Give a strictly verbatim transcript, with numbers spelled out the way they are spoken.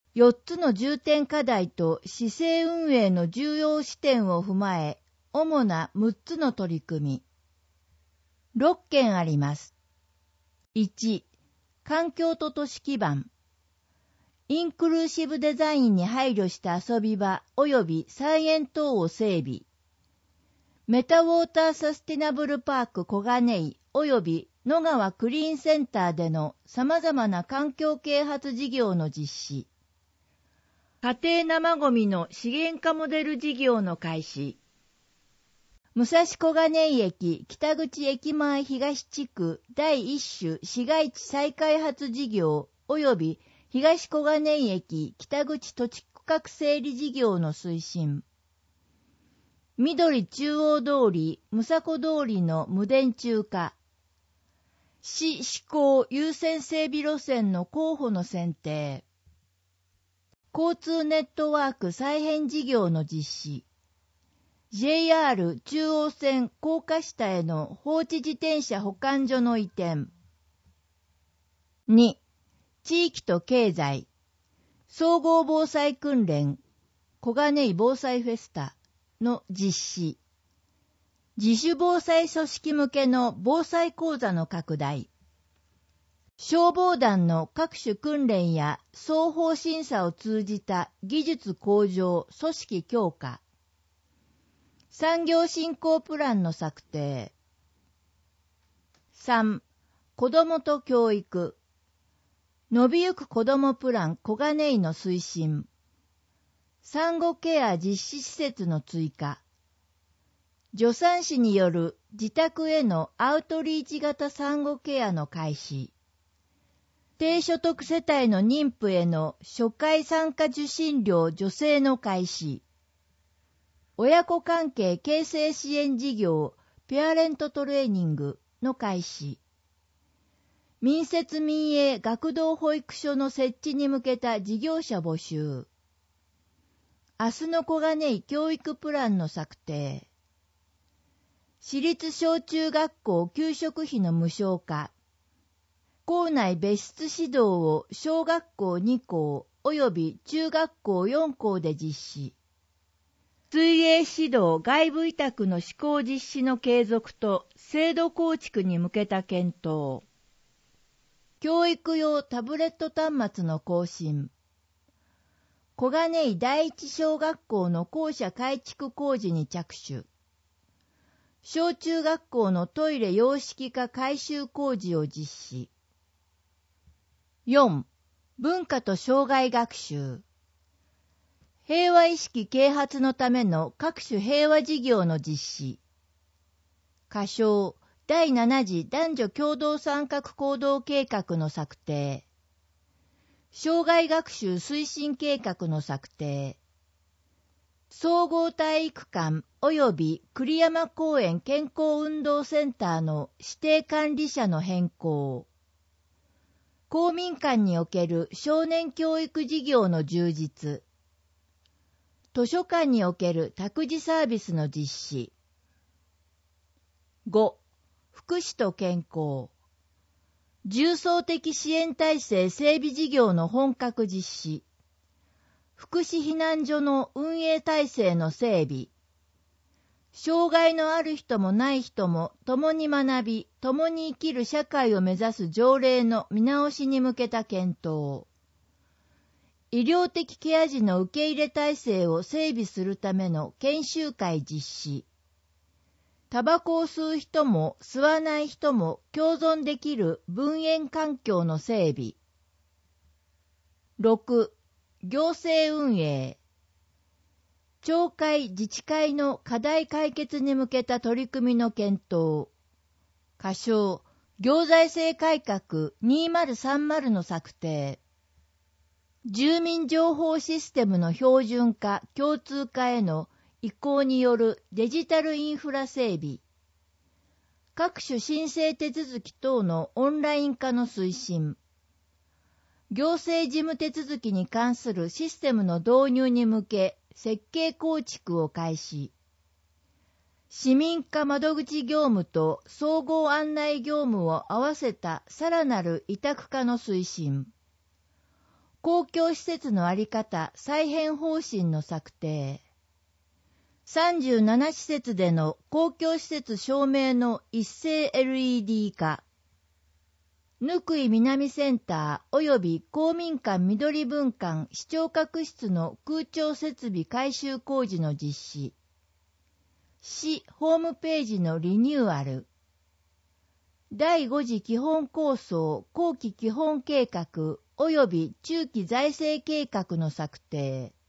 よっつの重点課題と市政運営の重要視点を踏まえ、主なむっつの取り組み。ろっけんあります。いち、環境と都市基盤。インクルーシブデザインに配慮した遊び場及び菜園等を整備。メタウォーターサスティナブルパーク小金井及び野川クリーンセンターでの様々な環境啓発事業の実施。家庭生ゴミの資源化モデル事業の開始。武蔵小金井駅北口駅前東地区第一種市街地再開発事業及び東小金井駅北口土地区画整理事業の推進。緑中央通り、武蔵小通りの無電柱化。市施行優先整備路線の候補の選定。交通ネットワーク再編事業の実施。ジェイアール 中央線高架下への放置自転車保管所の移転。に、地域と経済。総合防災訓練、小金井防災フェスタの実施。自主防災組織向けの防災講座の拡大。消防団の各種訓練や双方審査を通じた技術向上、組織強化。産業振興プランの策定。さん、子どもと教育。伸びゆく子どもプラン小金井の推進。産後ケア実施施設の追加。助産師による自宅へのアウトリーチ型産後ケアの開始。低所得世帯の妊婦への初回産科受診料助成の開始。親子関係形成支援事業ペアレントトレーニングの開始。民設民営学童保育所の設置に向けた事業者募集。明日の小金井教育プランの策定。私立小中学校給食費の無償化。校内別室指導を小学校に校及び中学校よん校で実施。水泳指導外部委託の施行実施の継続と制度構築に向けた検討。教育用タブレット端末の更新。小金井第一小学校の校舎改築工事に着手。小中学校のトイレ洋式化改修工事を実施。よん. 文化と障害学習。平和意識啓発のための各種平和事業の実施。仮称だいなな次男女共同参画行動計画の策定。障害学習推進計画の策定。総合体育館及び栗山公園健康運動センターの指定管理者の変更。公民館における少年教育事業の充実。図書館における託児サービスの実施。ご. 福祉と健康。重層的支援体制整備事業の本格実施。福祉避難所の運営体制の整備。障害のある人もない人も共に学び、共に生きる社会を目指す条例の見直しに向けた検討。医療的ケア児の受け入れ体制を整備するための研修会実施。タバコを吸う人も吸わない人も共存できる分煙環境の整備。ろく. 行政運営。町会自治会の課題解決に向けた取り組みの検討。仮称、行財政改革にせんさんじゅうの策定。住民情報システムの標準化、共通化への移行によるデジタルインフラ整備。各種申請手続き等のオンライン化の推進。行政事務手続きに関するシステムの導入に向け設計構築を開始。市民課窓口業務と総合案内業務を合わせたさらなる委託化の推進。 公共施設の在り方再編方針の策定。さんじゅうなな施設での公共施設照明の一斉 エルイーディー 化。ぬくい南センター及び公民館緑分館視聴覚室の空調設備改修工事の実施。市ホームページのリニューアル。だいご次基本構想後期基本計画及び中期財政計画の策定。